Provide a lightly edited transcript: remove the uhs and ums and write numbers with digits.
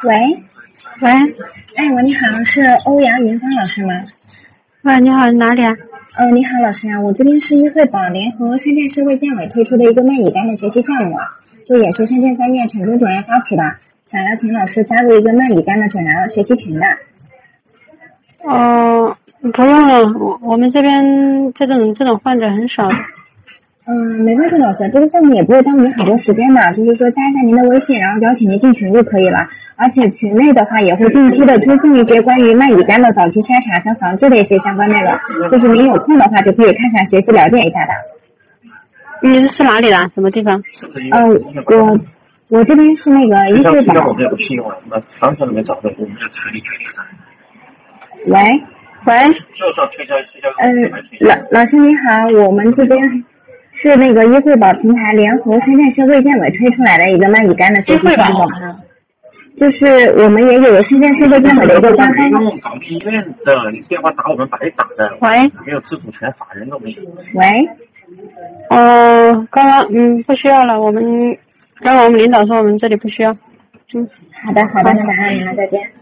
喂， 喂， 喂，你好，是欧阳云芳老师吗？ 喂，你好，哪里啊？ 你好，老师啊，我这边是医惠宝联合深圳市卫健委推出的一个卖乙肝的学习项目，就也是深圳3院成功主任发起的，想要请老师加入一个卖乙肝的诊疗学习群的。 不用了，我们这边这种患者很少的。 没关系，老师，这个项目也不会耽误您很多时间的，就是说加一下您的微信，然后邀请您进群就可以了。而且群内的话也会定期的推送一些关于卖乙肝的早期筛查跟防治的一些相关内容，就是您有空的话就可以看看学习了解一下的。 你是哪里的？什么地方？ 我这边是那个医惠宝。 我们有信用啊，那商场里面找的，我们就可以。 喂， 就是要推销。 老师你好，我们这边是那个医惠宝平台联合深圳市卫健委推出来的一个卖乙肝的学习项目，就是我们也有深圳市卫健委的一个官方。 用找医院的，你电话打我们白打的。 喂， 没有自主权，法人都没有。 喂， 刚刚不需要了，刚刚我们领导说我们这里不需要。 好的，那麻烦您了，再见。